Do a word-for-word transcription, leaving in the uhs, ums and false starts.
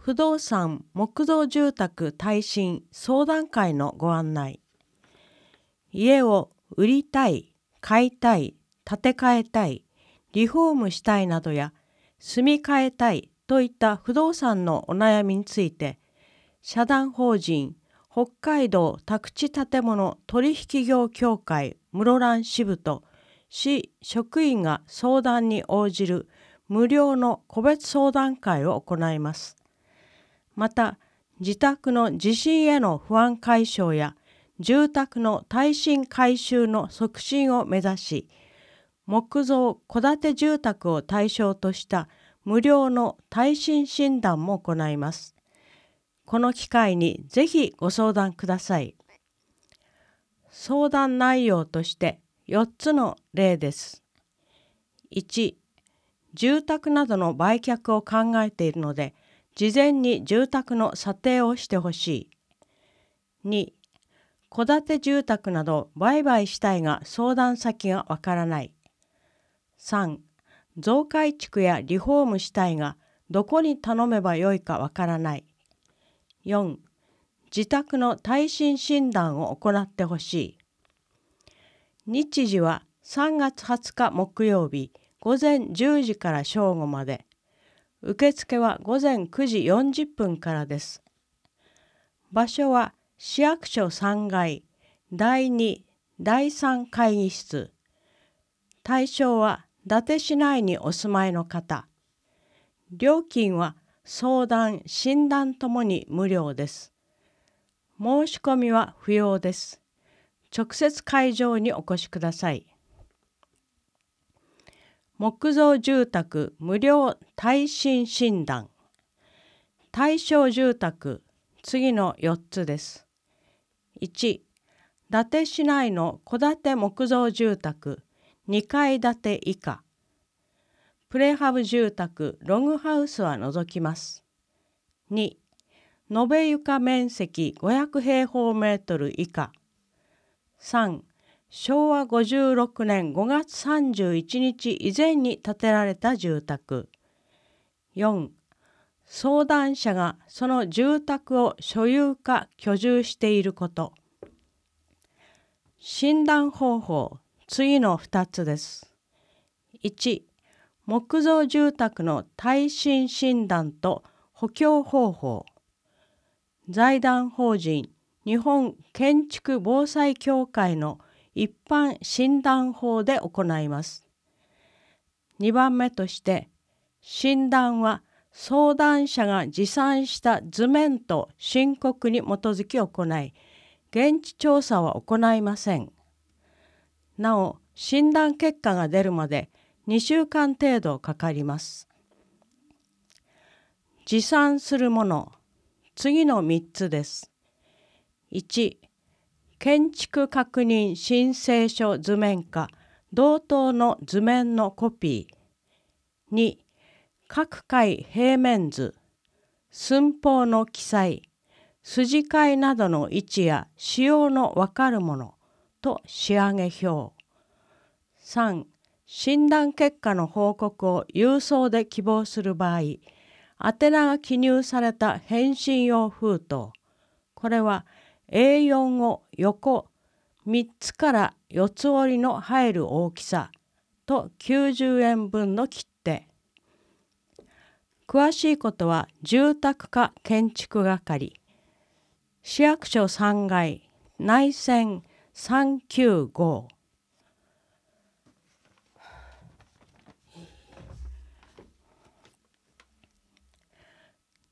不動産木造住宅耐震相談会のご案内。家を売りたい、買いたい、建て替えたい、リフォームしたいなどや住み替えたいといった不動産のお悩みについて、社団法人北海道宅地建物取引業協会室蘭支部と市職員が相談に応じる無料の個別相談会を行います。また、自宅の地震への不安解消や住宅の耐震改修の促進を目指し、木造戸建て住宅を対象とした無料の耐震診断も行います。この機会にぜひご相談ください。相談内容としてよっつの例です。いち、住宅などの売却を考えているので、事前に住宅の査定をしてほしい。に、戸建て住宅など売買したいが相談先がわからない。さん、増改築やリフォームしたいがどこに頼めばよいかわからない。よん、自宅の耐震診断を行ってほしい。日時はさんがつはつか木曜日午前じゅうじから正午まで。受付は午前くじよんじゅっぷんからです。場所は市役所さんがいだいにだいさん会議室。対象は伊達市内にお住まいの方。料金は相談・診断ともに無料です。申し込みは不要です。直接会場にお越しください。木造住宅無料耐震診断。対象住宅、次のよっつです。いち、伊達市内の戸建て木造住宅にかい建て以下。プレハブ住宅ログハウスは除きます。に、延べ床面積ごひゃくへいほうメートル以下。さん、しょうわごじゅうろくねんごがつさんじゅういちにち以前に建てられた住宅。よん、相談者がその住宅を所有か居住していること。診断方法、次のふたつです。いち、木造住宅の耐震診断と補強方法。財団法人日本建築防災協会の一般診断法で行います。にばんめとして、診断は相談者が持参した図面と申告に基づき行い、現地調査は行いません。なお、診断結果が出るまでにしゅうかん程度かかります。持参するもの、次のみっつです。いち、建築確認申請書図面か同等の図面のコピー。に、各階平面図、寸法の記載、筋交などの位置や仕様のわかるものと仕上げ表。さん、診断結果の報告を郵送で希望する場合、宛名が記入された返信用封筒。これは エーよん を横みっつからよつ折りの入る大きさときゅうじゅうえんぶんの切手。詳しいことは住宅課建築係、市役所さんがい内線さんきゅうご。